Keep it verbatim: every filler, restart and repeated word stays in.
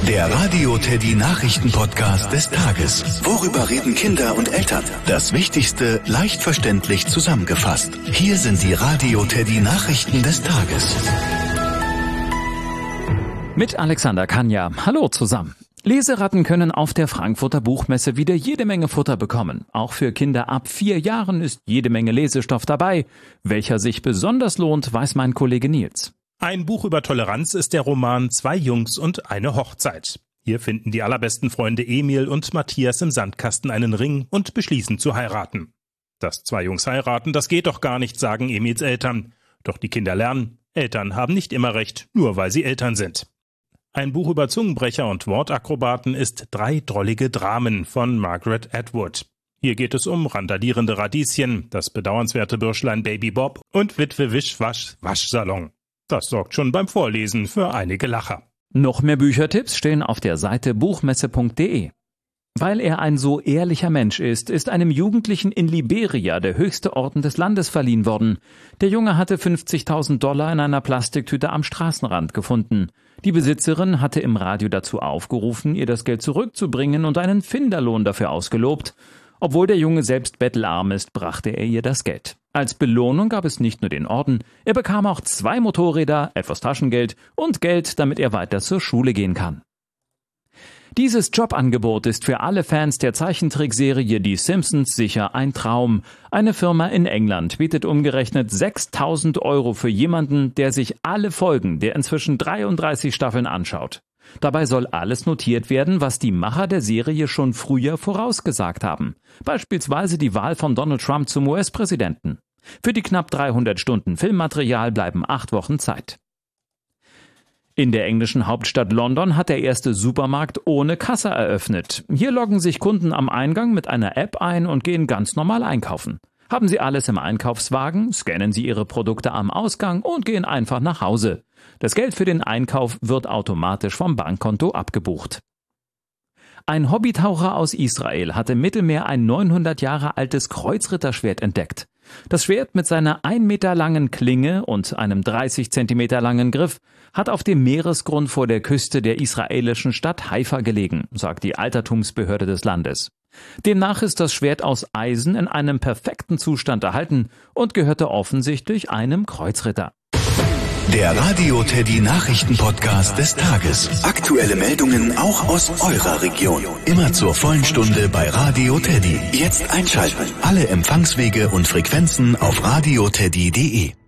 Der Radio Teddy Nachrichten-Podcast des Tages. Worüber reden Kinder und Eltern? Das Wichtigste leicht verständlich zusammengefasst. Hier sind die Radio Teddy Nachrichten des Tages. Mit Alexander Kanja. Hallo zusammen. Leseratten können auf der Frankfurter Buchmesse wieder jede Menge Futter bekommen. Auch für Kinder ab vier Jahren ist jede Menge Lesestoff dabei. Welcher sich besonders lohnt, weiß mein Kollege Nils. Ein Buch über Toleranz ist der Roman Zwei Jungs und eine Hochzeit. Hier finden die allerbesten Freunde Emil und Matthias im Sandkasten einen Ring und beschließen zu heiraten. Dass zwei Jungs heiraten, das geht doch gar nicht, sagen Emils Eltern. Doch die Kinder lernen, Eltern haben nicht immer recht, nur weil sie Eltern sind. Ein Buch über Zungenbrecher und Wortakrobaten ist Drei drollige Dramen von Margaret Atwood. Hier geht es um randalierende Radieschen, das bedauernswerte Bürschlein Baby Bob und Witwe Wischwasch Waschsalon. Das sorgt schon beim Vorlesen für einige Lacher. Noch mehr Büchertipps stehen auf der Seite buchmesse punkt de. Weil er ein so ehrlicher Mensch ist, ist einem Jugendlichen in Liberia der höchste Orden des Landes verliehen worden. Der Junge hatte fünfzigtausend Dollar in einer Plastiktüte am Straßenrand gefunden. Die Besitzerin hatte im Radio dazu aufgerufen, ihr das Geld zurückzubringen und einen Finderlohn dafür ausgelobt. Obwohl der Junge selbst bettelarm ist, brachte er ihr das Geld. Als Belohnung gab es nicht nur den Orden, er bekam auch zwei Motorräder, etwas Taschengeld und Geld, damit er weiter zur Schule gehen kann. Dieses Jobangebot ist für alle Fans der Zeichentrickserie Die Simpsons sicher ein Traum. Eine Firma in England bietet umgerechnet sechstausend Euro für jemanden, der sich alle Folgen der inzwischen dreiunddreißig Staffeln anschaut. Dabei soll alles notiert werden, was die Macher der Serie schon früher vorausgesagt haben. Beispielsweise die Wahl von Donald Trump zum U S-Präsidenten. Für die knapp dreihundert Stunden Filmmaterial bleiben acht Wochen Zeit. In der englischen Hauptstadt London hat der erste Supermarkt ohne Kasse eröffnet. Hier loggen sich Kunden am Eingang mit einer App ein und gehen ganz normal einkaufen. Haben Sie alles im Einkaufswagen, scannen Sie Ihre Produkte am Ausgang und gehen einfach nach Hause. Das Geld für den Einkauf wird automatisch vom Bankkonto abgebucht. Ein Hobbytaucher aus Israel hat im Mittelmeer ein neunhundert Jahre altes Kreuzritterschwert entdeckt. Das Schwert mit seiner ein Meter langen Klinge und einem dreißig Zentimeter langen Griff hat auf dem Meeresgrund vor der Küste der israelischen Stadt Haifa gelegen, sagt die Altertumsbehörde des Landes. Demnach ist das Schwert aus Eisen in einem perfekten Zustand erhalten und gehörte offensichtlich einem Kreuzritter. Der Radio Teddy Nachrichten-Podcast des Tages. Aktuelle Meldungen auch aus eurer Region. Immer zur vollen Stunde bei Radio Teddy. Jetzt einschalten. Alle Empfangswege und Frequenzen auf radio teddy punkt de.